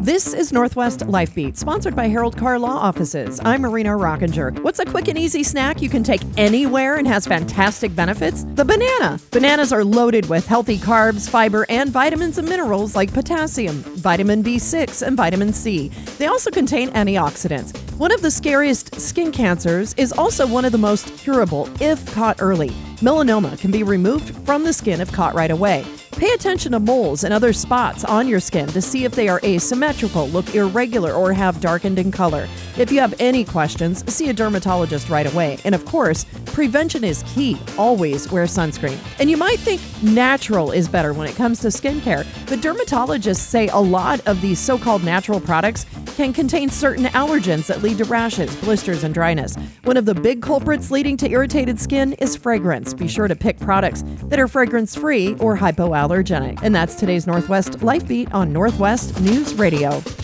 This is Northwest Life Beat, sponsored by Harold Carr Law Offices. I'm Marina Rockinger. What's a quick and easy snack you can take anywhere and has fantastic benefits? The banana. Bananas are loaded with healthy carbs, fiber, and vitamins and minerals like potassium, vitamin B6, and vitamin C. They also contain antioxidants. One of the scariest skin cancers is also one of the most curable if caught early. Melanoma can be removed from the skin if caught right away. Pay attention to moles and other spots on your skin to see if they are asymmetrical, look irregular, or have darkened in color. If you have any questions, see a dermatologist right away. And of course, prevention is key. Always wear sunscreen. And you might think natural is better when it comes to skincare, but dermatologists say a lot of these so-called natural products can contain certain allergens that lead to rashes, blisters, and dryness. One of the big culprits leading to irritated skin is fragrance. Be sure to pick products that are fragrance-free or hypoallergenic. And that's today's Northwest Life Beat on Northwest News Radio.